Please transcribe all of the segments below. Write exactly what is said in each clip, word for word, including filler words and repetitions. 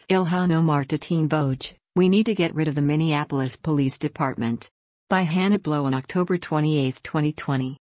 Ilhan Omar to Teen Vogue, "We need to get rid of the Minneapolis Police Department." By Hannah Blow on October twenty-eighth, twenty twenty.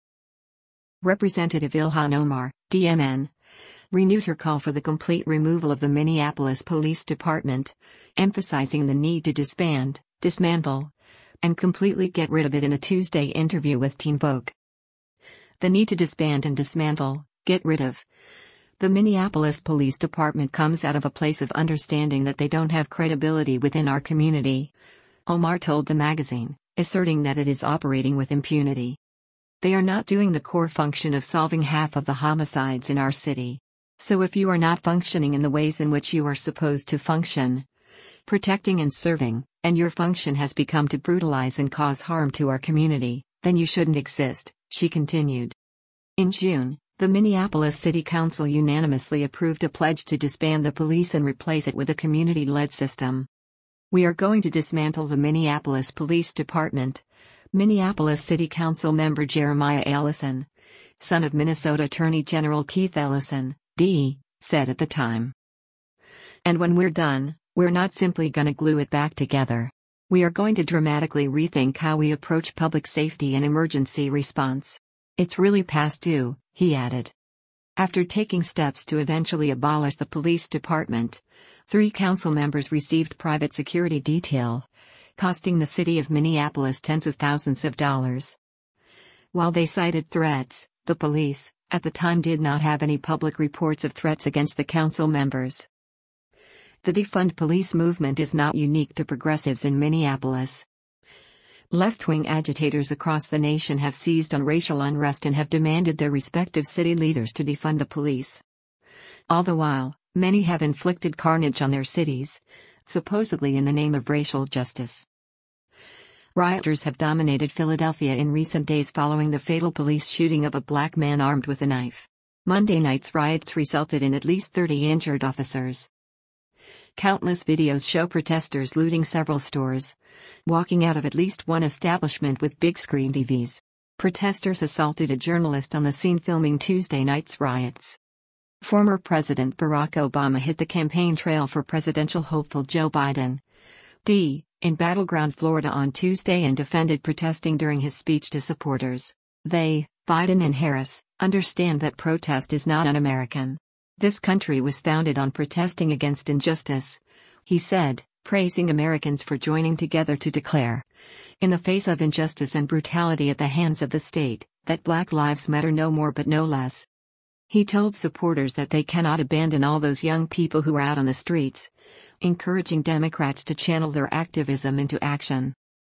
Representative Ilhan Omar, D M N, renewed her call for the complete removal of the Minneapolis Police Department, emphasizing the need to disband, dismantle, and completely get rid of it in a Tuesday interview with Teen Vogue. The need to disband and dismantle, get rid of the Minneapolis Police Department comes out of a place of understanding that they don't have credibility within our community, Omar told the magazine, asserting that it is operating with impunity. They are not doing the core function of solving half of the homicides in our city. So if you are not functioning in the ways in which you are supposed to function, protecting and serving, and your function has become to brutalize and cause harm to our community, then you shouldn't exist, she continued. In June, the Minneapolis City Council unanimously approved a pledge to disband the police and replace it with a community-led system. "We are going to dismantle the Minneapolis Police Department," Minneapolis City Council member Jeremiah Ellison, son of Minnesota Attorney General Keith Ellison, D, said at the time. "And when we're done, we're not simply going to glue it back together. We are going to dramatically rethink how we approach public safety and emergency response. It's really past due," he added. After taking steps to eventually abolish the police department, three council members received private security detail, costing the city of Minneapolis tens of thousands of dollars. While they cited threats, the police, at the time, did not have any public reports of threats against the council members. The defund police movement is not unique to progressives in Minneapolis. Left-wing agitators across the nation have seized on racial unrest and have demanded their respective city leaders to defund the police. All the while, many have inflicted carnage on their cities, supposedly in the name of racial justice. Rioters have dominated Philadelphia in recent days following the fatal police shooting of a black man armed with a knife. Monday night's riots resulted in at least thirty injured officers. Countless videos show protesters looting several stores, walking out of at least one establishment with big screen T Vs. Protesters assaulted a journalist on the scene filming Tuesday night's riots. Former President Barack Obama hit the campaign trail for presidential hopeful Joe Biden, D, in battleground Florida on Tuesday and defended protesting during his speech to supporters. They, Biden and Harris, understand that protest is not un-American. This country was founded on protesting against injustice, he said, praising Americans for joining together to declare, in the face of injustice and brutality at the hands of the state, that Black lives matter no more but no less. He told supporters that they cannot abandon all those young people who are out on the streets, encouraging Democrats to channel their activism into action.